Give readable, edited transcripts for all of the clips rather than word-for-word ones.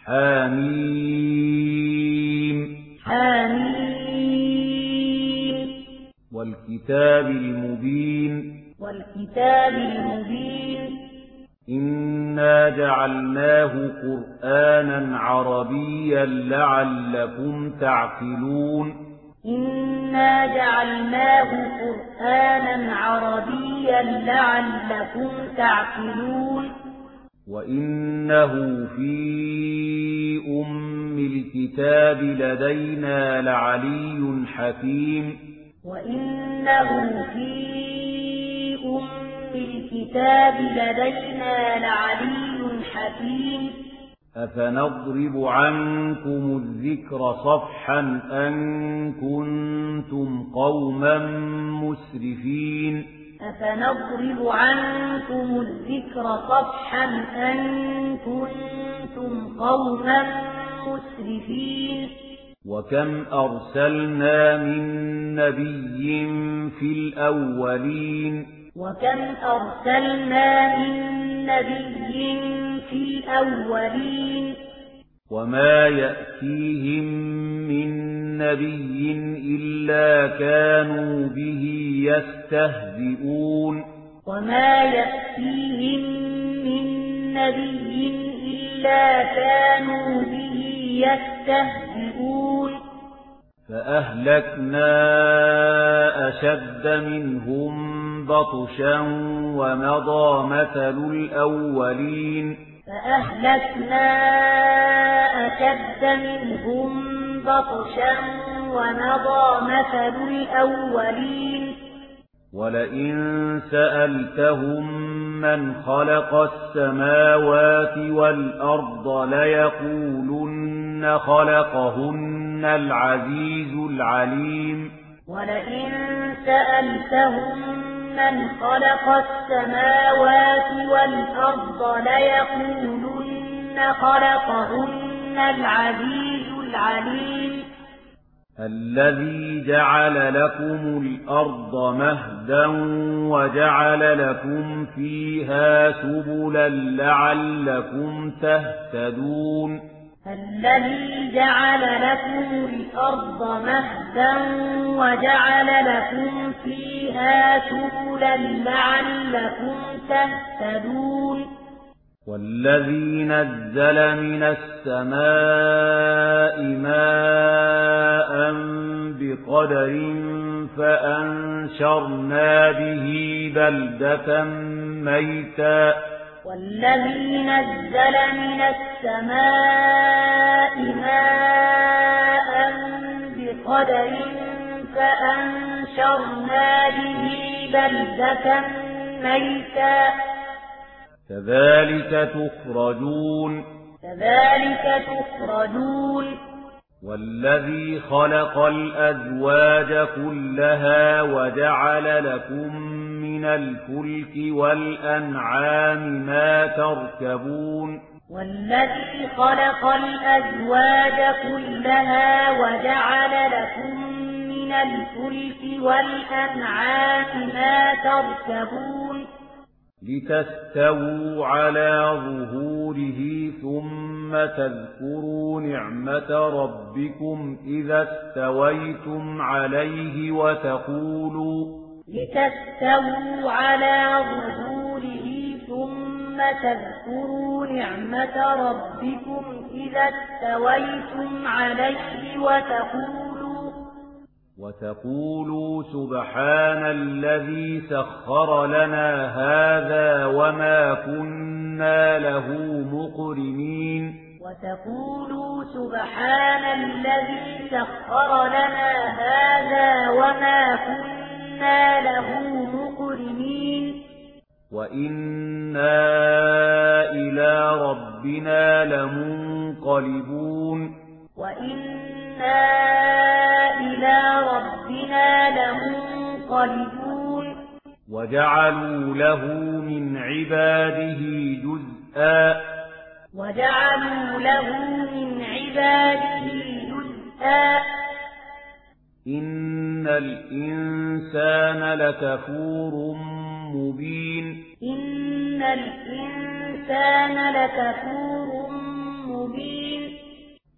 حميم حميم والكتاب المبين والكتاب المبين إنا جعلناه قرآنا عربيا لعلكم تعقلون إنا جعلناه قرآنا عربيا لعلكم تعقلون وإنه في أم الكتاب لدينا لعلي حكيم وإنه في أم الكتاب لدينا لعلي حكيم أفنضرب عنكم الذكر صفحا أن كنتم قوما مسرفين أفنضرب عنكم الذكر صفحا أن كنتم قوما مسرفين وكم أرسلنا من نبي في الأولين وكم أرسلنا من نبي في الأولين وما يأتيهم من نبي إلا كانوا به يستهزئون وما يأتيهم من نبي إلا كانوا به يستهزئون فأهلكنا أشد منهم بطشا ومضى مثل الأولين فأهلكنا أشد منهم بطشا ومضى مثل الأولين ولئن سألتهم من خلق السماوات والأرض ليقولن خلقهن العزيز العليم ولئن سألتهم من خلق السماوات والأرض ليقولن خلقهن العزيز العليم الذي جعل لكم الأرض مهدا وجعل لكم فيها سبلا لعلكم تهتدون الذي جعل لكم الأرض مهدا وجعل لكم فيها سبلا لعلكم تهتدون والذي نزل من السماء ماء بقدر فأنشرنا به بلدة ميتا والذي نزل من السماء ماء بقدر فأنشرنا به بلدة ميتا كذلك تخرجون والذي خلق الأزواج كلها وجعل لكم من الفلك والأنعام ما تركبون والذي خلق الأزواج كلها وجعل لكم من الفلك والأنعام ما تركبون لتستووا على ظهوره ثم تذكروا نعمة ربكم إذا استويتم عليه لتستووا على ظهوره ثم تذكروا نعمة ربكم إذا استويتم عليه وتقولوا سبحان الذي سخر لنا هذا وما كنا له مقرنين وتقولوا سبحان الذي سخر لنا هذا وما كنا له مقرنين وإنا إلى ربنا لمنقلبون وجعلوا له من عباده جزءا إن الإنسان لكفور مبين إن الإنسان لكفور مبين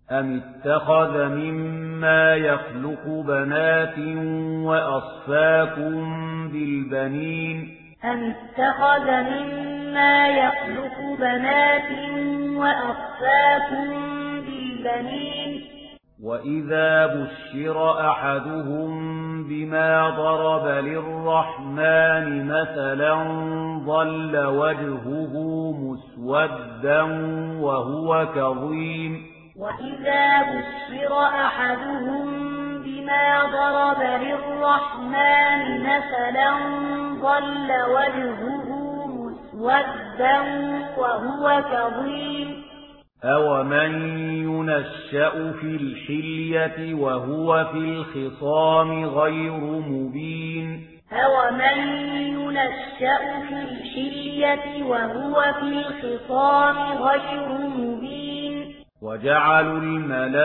أم اتخذ مما يخلق بنات وأصفاكم بالبنين أم اتخذ مما يخلق بنات وأصفاكم بالبنين وإذا بشر أحدهم بما ضرب للرحمن مثلا ظل وجهه مسودا وهو كظيم وإذا بشر أحدهم بما ضرب للرحمن مثلا ظل وجهه مسودا وهو كظيم أومن ينشأ في الحلية وهو في الخصام غير مبين أومن ينشأ في الحلية وهو في الخصام غير مبين وجعلوا الملائكة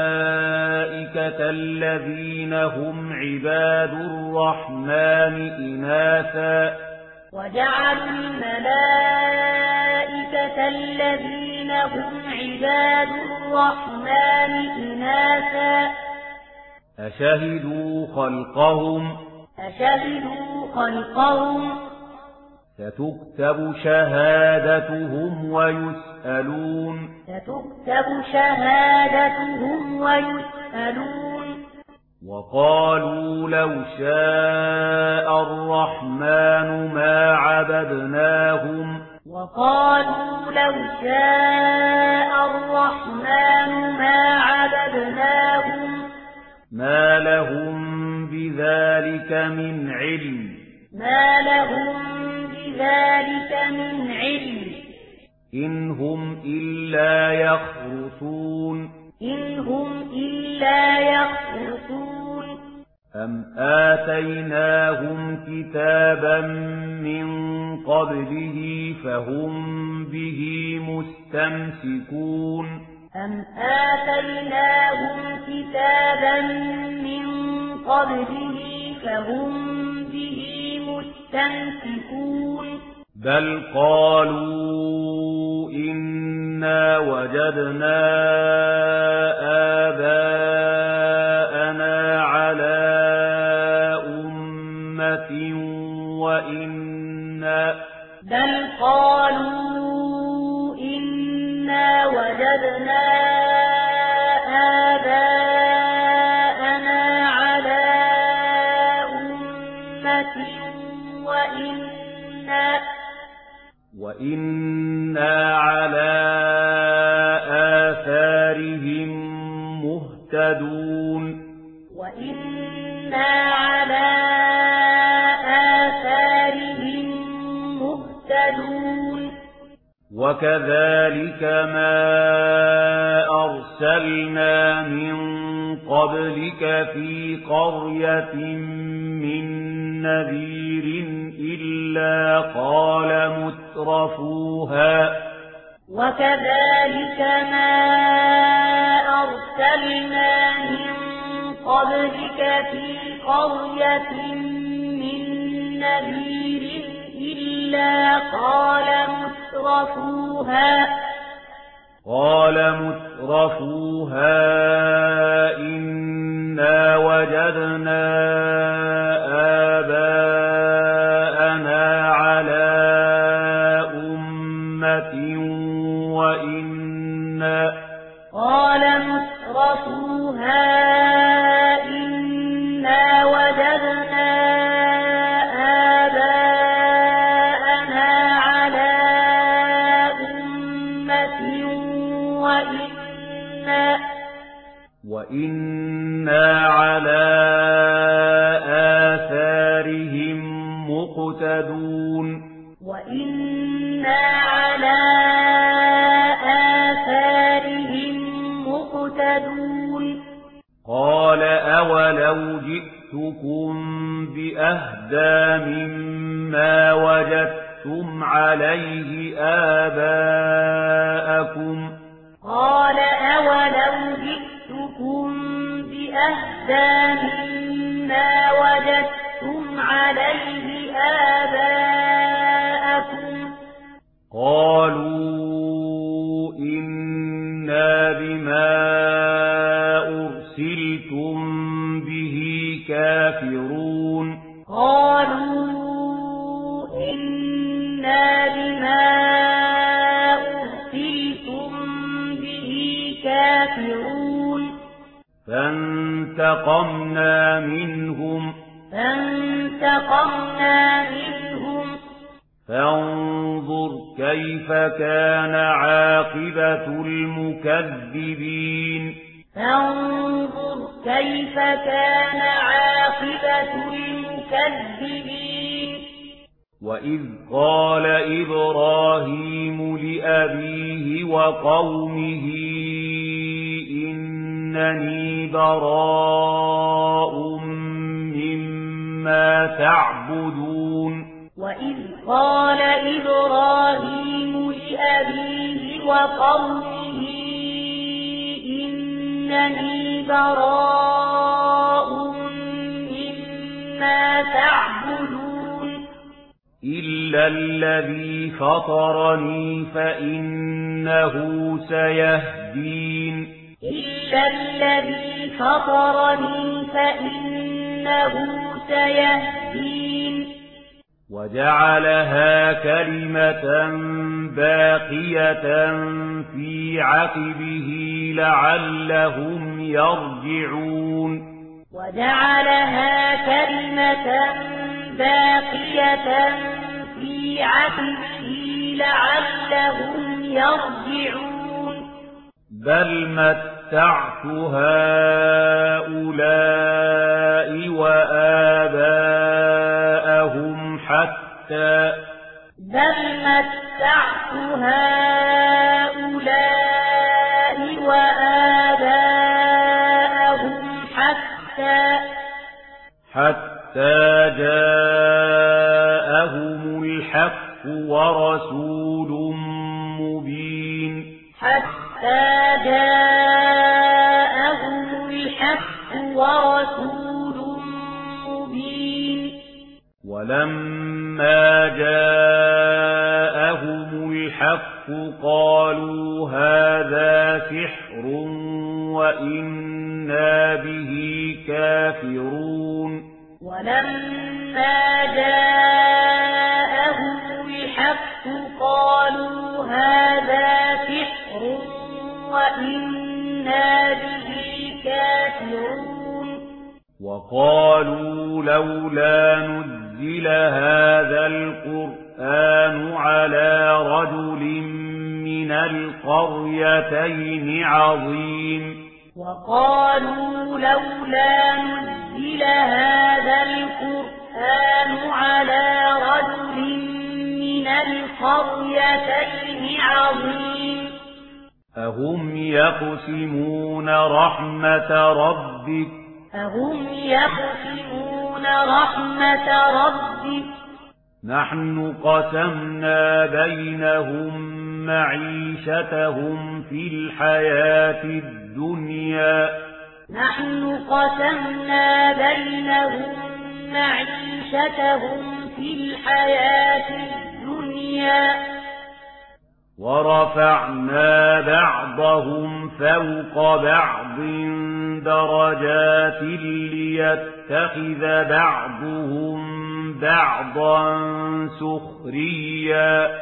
الذين هم عباد الرحمن إناثا وجعلوا الملائكة الذين هم عباد الرحمن إناثا أشهدوا خلقهم ستكتب شهادتهم ويسألون وقالوا لو شاء الرحمن ما عبدناهم ما لهم بذلك من علم إن هم إلا يخرصون أم آتيناهم كتابا من قبله فهم به مستمسكون بل قالوا إنا وجدنا آباءنا على أمة وإنا على آثارهم مهتدون وكذلك ما أرسلنا من قبلك في قرية من نذير إلا قال مترفوها إنا وجدنا آباءنا على أمة وإنا على آثارهم مقتدون قال أولو جئتكم بأهدى مما وجدتم عليه آباءكم قالوا إنا بما كافرون فانتقمنا منهم فانظر كيف كان عاقبة المكذبين وإذ قال إبراهيم لأبيه وقومه إنني براء مما تعبدون وإذ قال إبراهيم لأبيه وقومه إنني براء مما تعبدون إلا الذي فطرني فإنه سيهدين وجعلها كلمة باقية في عقبه لعلهم يرجعون بل متعت هؤلاء وآباءهم حتى جاءهم الحق ورسول مبين ولما جاءهم الحق قالوا هذا سحر وإنا به كافرون وقالوا لولا نزل هذا القرآن على رجل من القريتين عظيم أهم يقسمون رحمة ربك نحن قسمنا بينهم معيشتهم في الحياة الدنيا ورفعنا بعضهم فوق بعض درجات ليتخذ بعضهم بعضا سخريا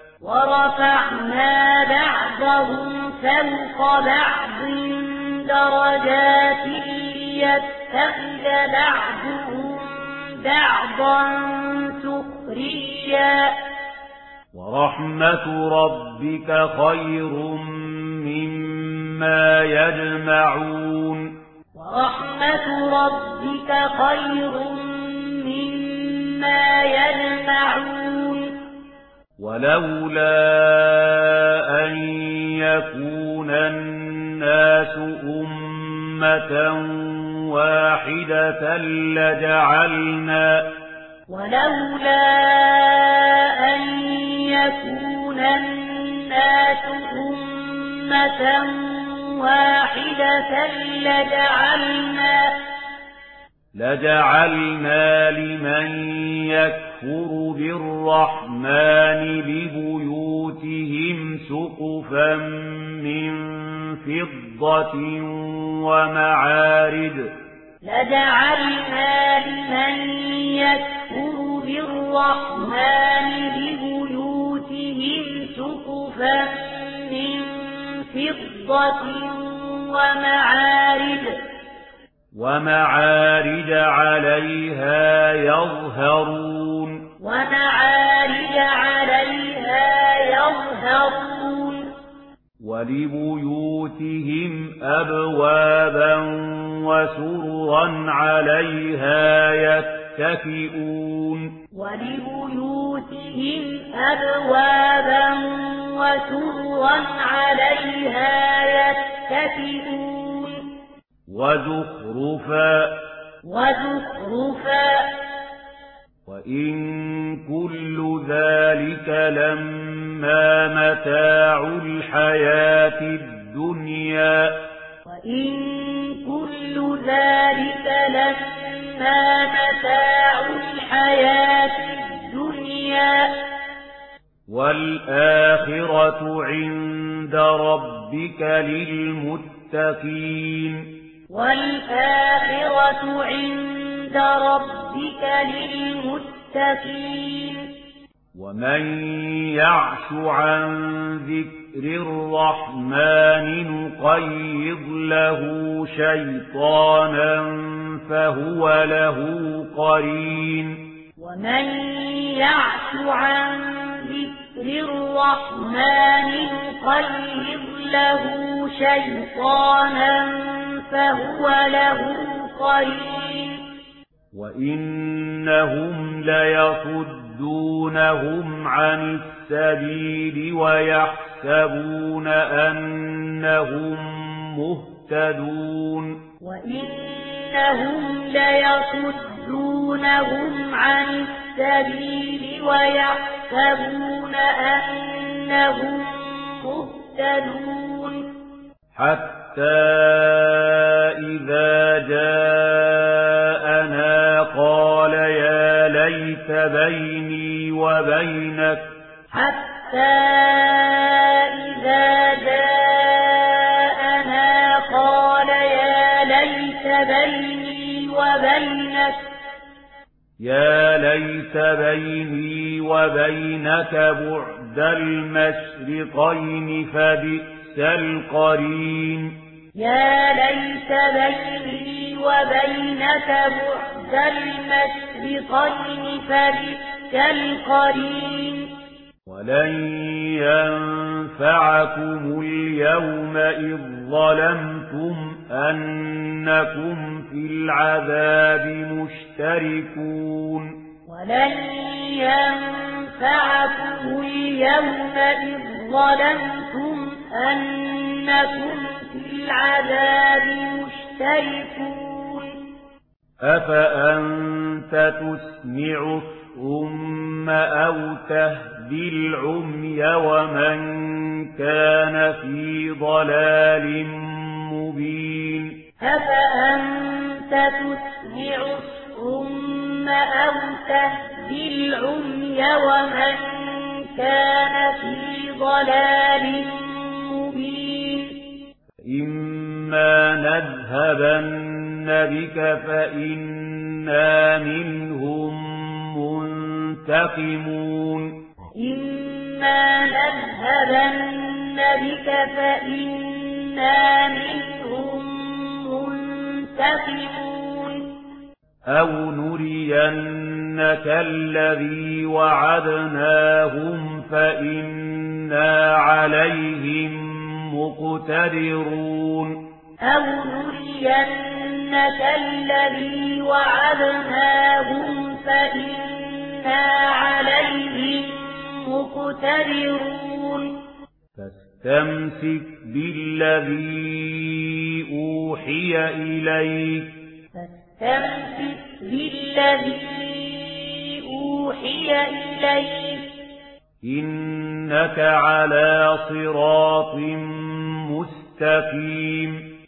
ورحمة ربك خير مما يجمعون ولولا أن يكون الناس أمة واحدة لجعلنا لمن يكفر بالرحمن لبيوتهم سقفا من فضة ومعارج فضة ومعارج عليها يظهرون ولبيوتهم أبوابا وسررا عليها يتكئون وزخرفا وإن كل ذلك لما متاع الحياة الدنيا والآخرة عند ربك للمتقين ومن يعش عن ذكر الرحمن نقيض له شيطانا فهو له قرين وإنهم ليصدونهم عن السبيل ويحسبون أنهم مهتدون حتى إذا جاءنا قال يا ليت بيني وبينك بعد المشرقين فبئس القرين ولن ينفعكم اليوم إذ ظلمتم أنكم في العذاب مشتركون أفأنت تسمع الصم أو تهدي العمي ومن كان في ضلال مبين إما نذهبن بك فإنا منهم منتقمون أو نرينك الذي وعدناهم فإنا عليهم مقتدرون فاستمسك بالذي أوحي إليك إنك على صراط مستقيم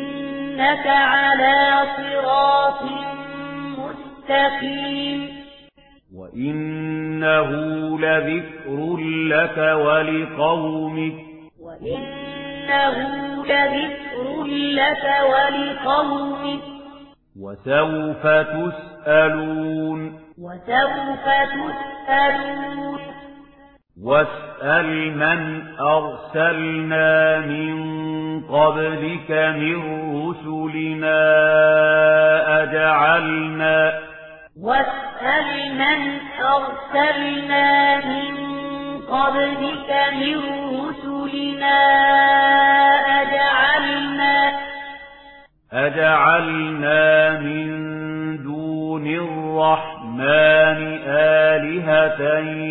وإنه لذكر لك ولقومك وسوف تسألون واسأل من أرسلنا من قبلك من رسلنا واسأل من أرسلنا من قبلك من رسلنا أجعلنا من دون الرحمن آلهة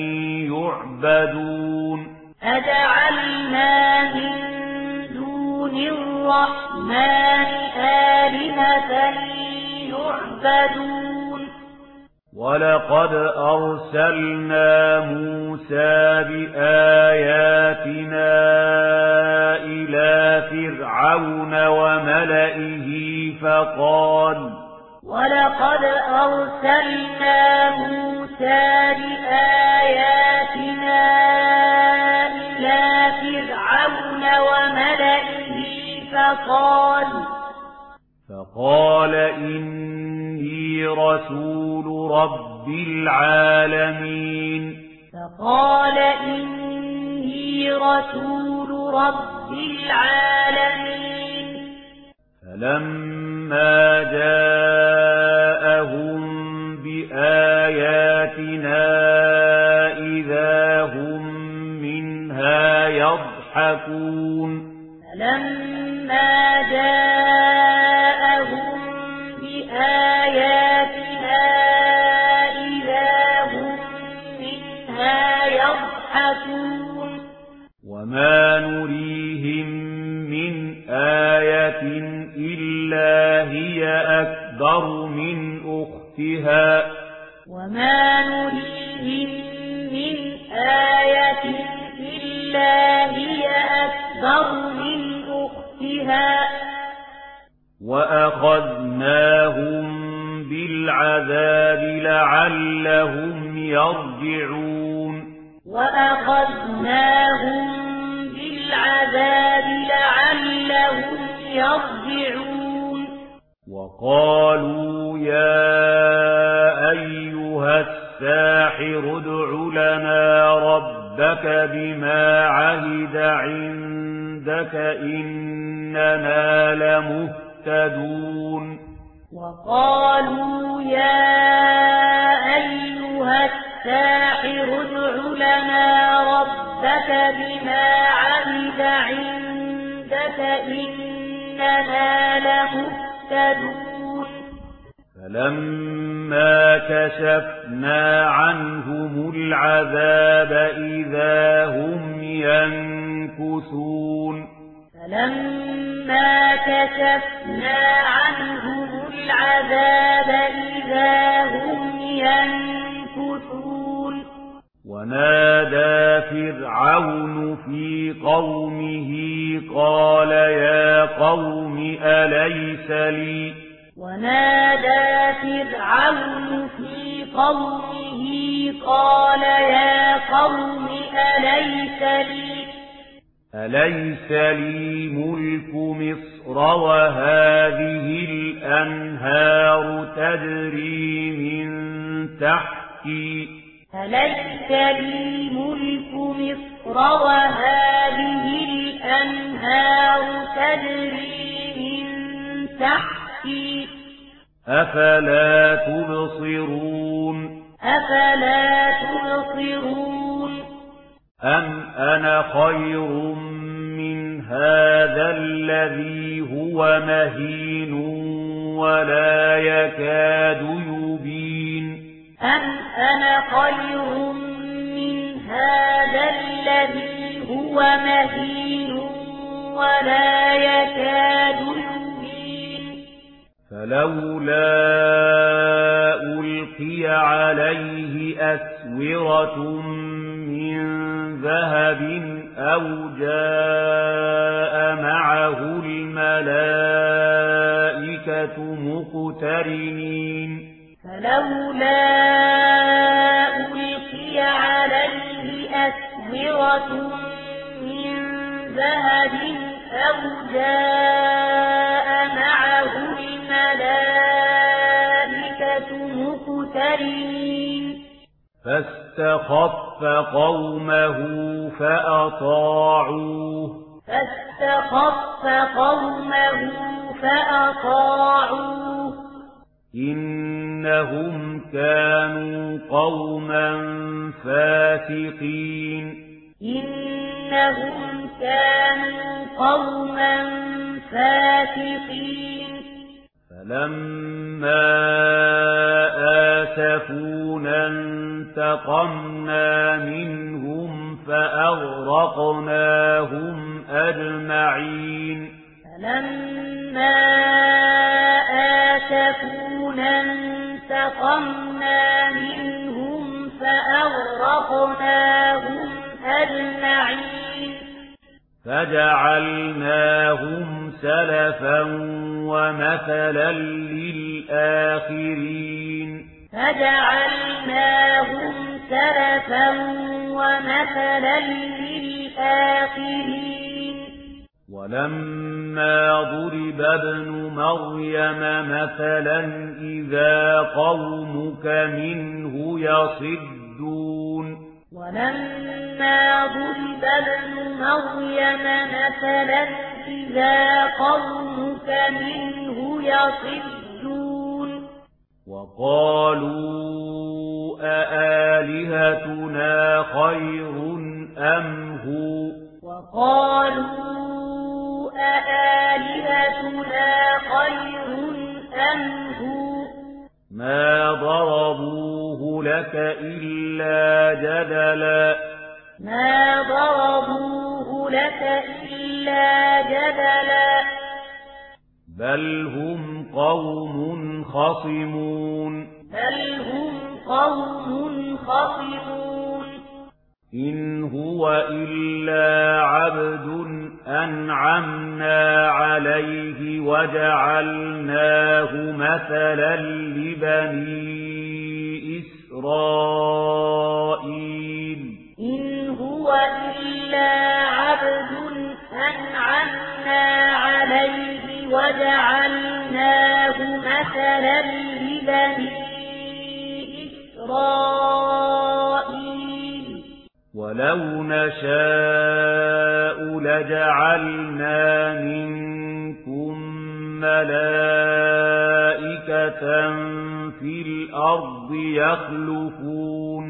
يعبدون أجعلنا من دون الرحمن آلهة يعبدون ولقد أرسلنا موسى بآياتنا إلى فرعون وملئه ولقد أرسلنا موسى بآياتنا إلى فرعون وملئه فقال إني رسول رب العالمين فلما جاءهم بآياتنا إذا هم منها يضحكون وما نريهم من آية إلا هي أكبر من أختها وأخذناهم بالعذاب لعلهم يرجعون وقالوا يا أيها الساحر ادع لنا ربك بما عهد عندك إننا لمهتدون وقالوا يا أيها الساحر ادع لنا ربك بما عهد عندك إننا لمهتدون فلما كشفنا عنهم العذاب إذا هم ينكثون ونادى فرعون في قومه قال يا قوم أليس لي ملك مصر وهذه الأنهار تجري من تحتي أفلا تبصرون أم أنا خير من هذا الذي هو مهين ولا يكاد يبين فلولا ألقي عليه أسورة من ذهب أو جاء معه الملائكة مقترنين فاستخف قومه فأطاعوه إنهم كانوا قوما فاسقين فلما آسفونا انتقمنا منهم فأغرقناهم أجمعين فجعلناهم سلفا ومثلا للآخرين ولما ضرب ابن مريم مثلا إذا قومك منه يصدون وقالوا أآلهتنا خير أم هو ما ضربوه لك إلا جدلا بل هم قوم خصمون إن هو إلا عبد أنعمنا عليه وجعلناه مثلا لبني إسرائيل ولو نشاء لجعلنا منكم ملائكة في الأرض يخلفون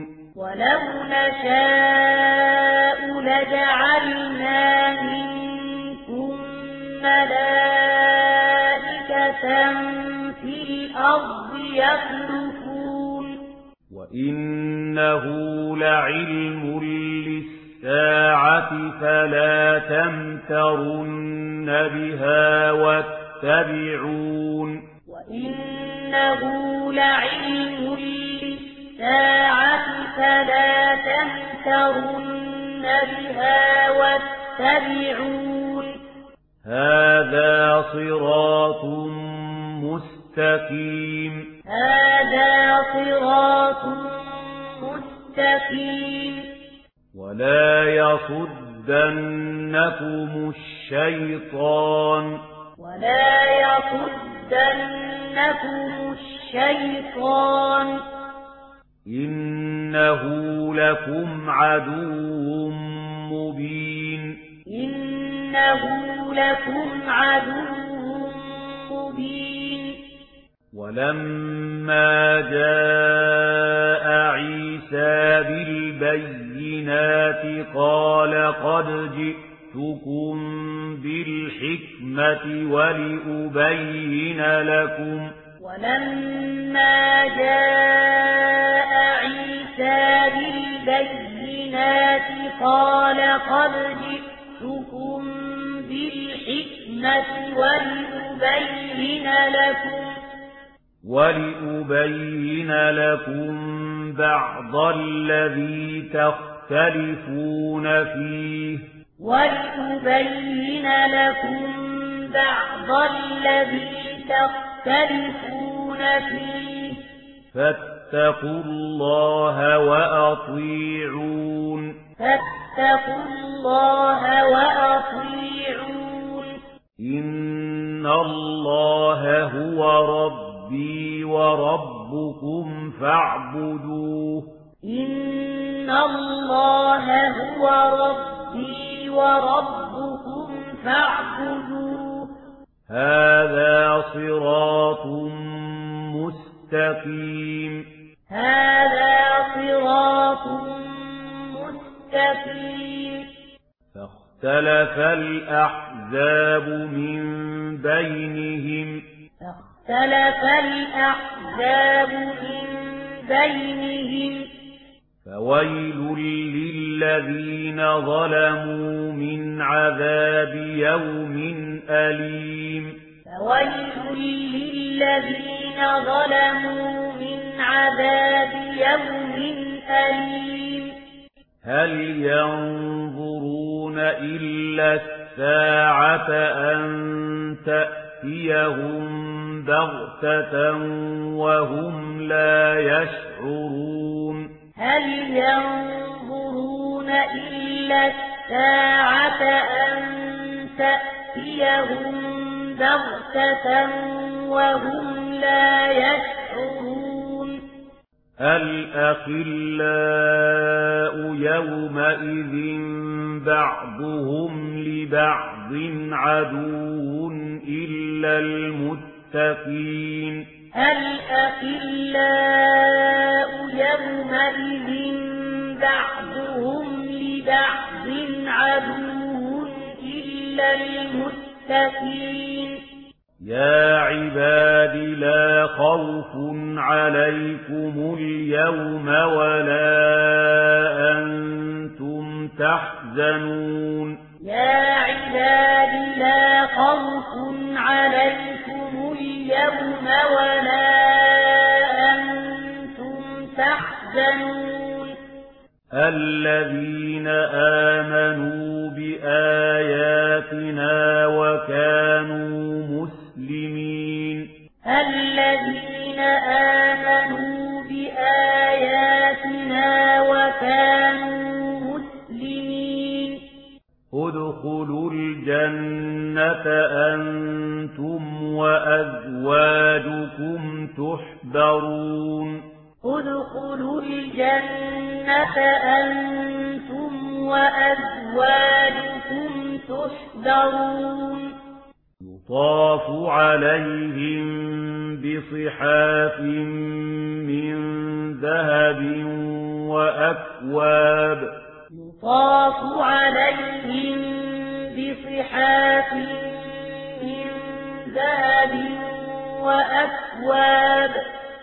وإنه لعلم للساعة فلا تمترن بها واتبعون هذا صراط مستقيم ولا يصدنكم الشيطان إنه لكم عدو مبين ولما جاء عيسى بالبينات قال قد جئتكم بالحكمة ولأبين لكم بعض الذي تختلفون فيه فاتقوا الله وأطيعون إن الله هو ربي وربكم فاعبدوه إن الله هو ربي وربكم فاعبدوه هذا صراط مستقيم هذا صراط مستقيم فاختلف الأحزاب من بينهم فويل للذين ظلموا من عذاب يوم أليم فويل للذين ظلموا من عذاب يوم أليم هل ينظرون إلا الساعة أن تأتيهم بغتة وهم لا يشعرون هل ينظرون إلا الساعة أن تأتيهم بغتة وهم لا يشعرون الأخلاء يومئذ بعضهم لبعض عدو إلا المتقين الأخلاء يومئذ بعضهم لبعض عدو إلا المتقين يا عباد لا خوف عليكم اليوم ولا أنتم تحزنون يا عباد لا خوف عليكم اليوم ولا أنتم تحزنون الذين آمنوا بآياتنا وكانوا مسلمين الذين آمنوا بآياتنا وكانوا مسلمين ادخلوا الجنة أنتم وأزواجكم تحبرون ادخلوا الجنة أنتم وأزواجكم تحبرون يطاف عليهم بصحاف من ذهب وأكواب يطاف عليهم بصحاف من ذهب وأكواب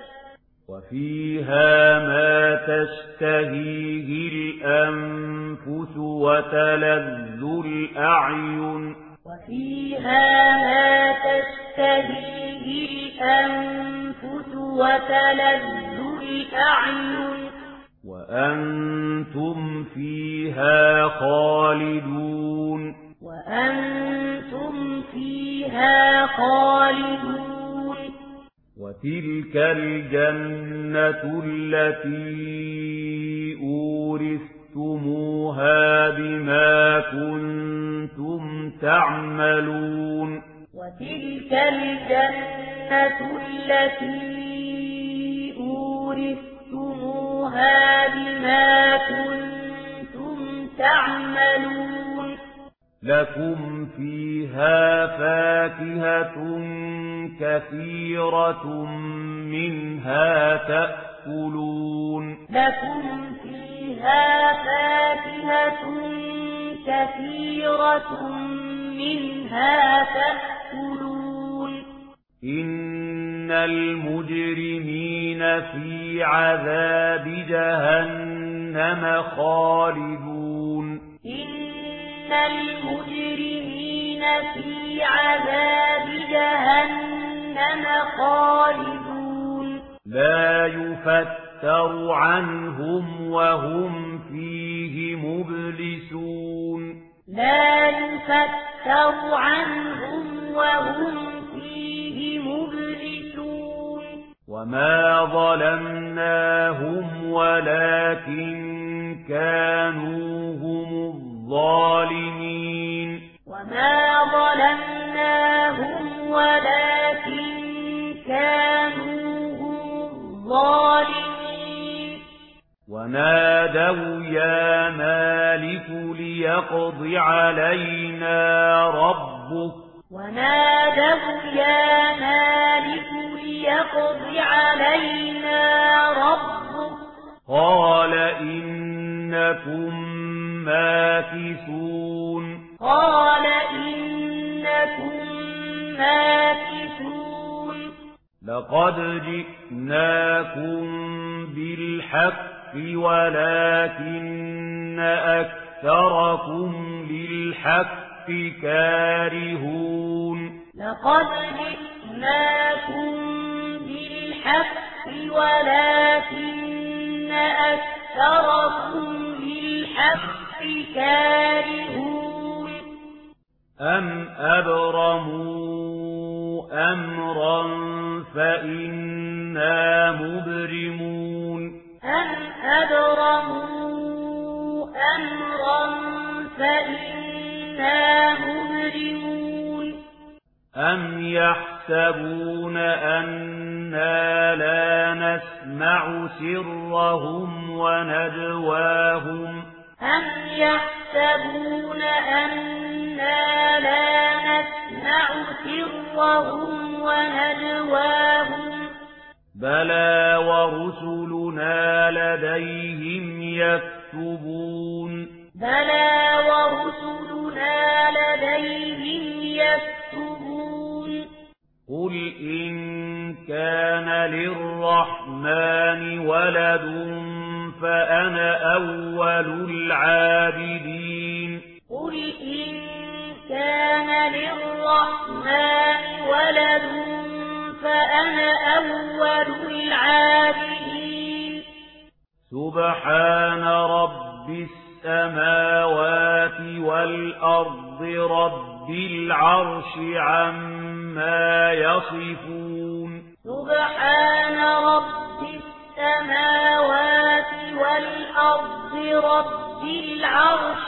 وفيها ما تشتهيه الأنفس وتلذ الأعين وفيها ما تشتهيه الأنفس وتلذ الأعين وأنتم فيها خالدون وأنتم فيها خالدون وتلك الجنة التي أورثتموها بما كنتم تعملون وتلك الجنة التي أورثتموها بما كنتم تعملون لكم فيها فاكهة كثيرة منها تأكلون لكم فيها فاكهة كثيرة منها تأكلون إن المجرمين في عذاب جهنم خالدون إن المجرمين في عذاب جهنم خالدون لا يفتر عنهم وهم فيه مبلسون لا يفتر عنهم وهم فيه مبلسون وما ظلمناهم ولكن كانوا هم الظالمين وما ظلمناهم ولكن كانوا هم الظالمين ونادوا ونادوا يا مالك ليقض علينا ربك ونادوا يا مالك ليقض علينا ربك قال إنكم ماكثون قال إنكم ماكثون لقد جئناكم بالحق ولكن أكثركم للحق كارهون لقد جئناكم بالحق ولكن أكثركم للحق كارهون أم أبرموا أمرا فإنا مبرمون أم أبرموا أمرا فإنا مبرمون أم يحسبون أنا لا نسمع سرهم ونجواهم أم يحسبون أنا لا نسمع سرهم ونجواهم بلى ورسلنا لديهم يكتبون بلى ورسلنا لديهم يكتبون قل إن كان للرحمن ولد فأنا أول العابدين قل إن كان للرحمن ولد فأنا أول العابدين سبحان رب السماوات والأرض رب العرش عما يصفون سبحان رب السماوات والأرض رب العرش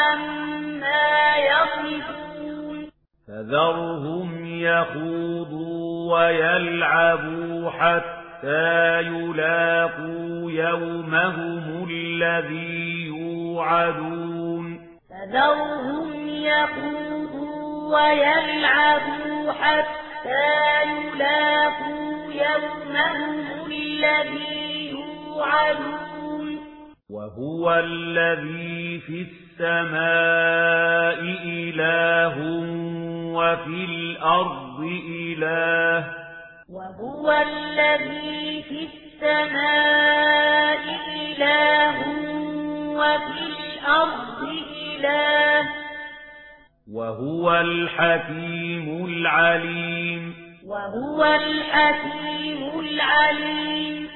عما يصفون فذرهم يخوضوا ويلعبوا حتى يلاقوا يومهم الذي يوعدون فذرهم يخوضوا ويلعبوا حتى يلاقوا يومهم الذي يوعدون وهو الذي في السماء إله وفي الأرض إله وهو الذي في السماء إله وفي الأرض إله وهو الحكيم العليم وهو الحكيم العليم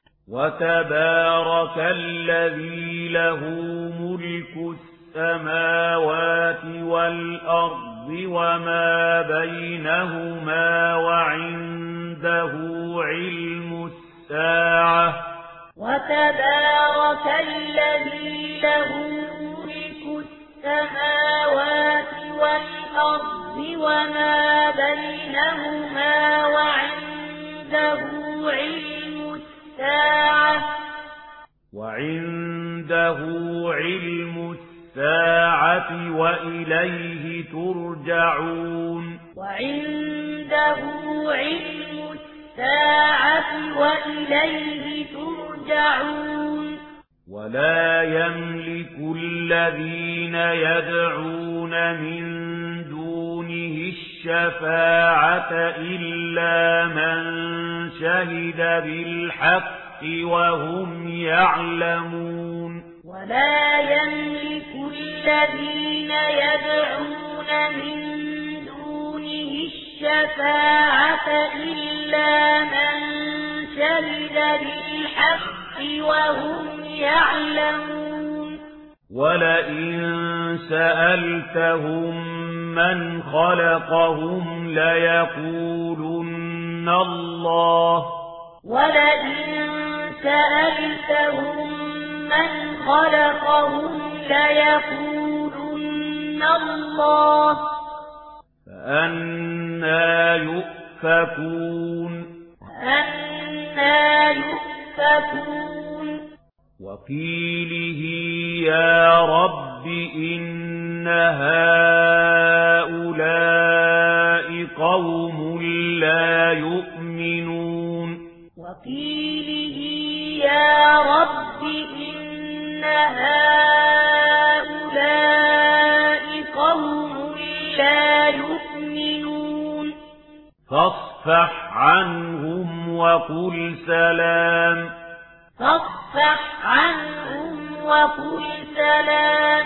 وتبارك الذي له ملك السماوات والأرض وما بينهما وعنده علم الساعة وتبارك الذي له ملك السماوات والأرض وما بينهما وعنده علم الساعة وإليه ترجعون وعنده علم الساعة وإليه ترجعون ولا يملك الذين يدعون من دونه الشفاعة إلا من شهد بالحق وهم يعلمون ولا يملك الذين يدعون من دونه الشفاعة إلا من شهد بالحق وهم يعلمون ولئن سألتهم من خلقهم ليقولن الله ولئن سألتهم من خلقهم ليقولن الله فأنى يؤفكون فأنى يؤفكون وقيله يا رب إن هؤلاء قوم لا يؤمنون وقيله يا رب إن هؤلاء قوم لا يؤمنون فاصفح عنهم وقل سلام فاصفح عنهم وقل سلام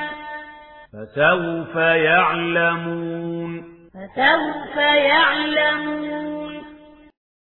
فسوف يعلمون فسوف يعلمون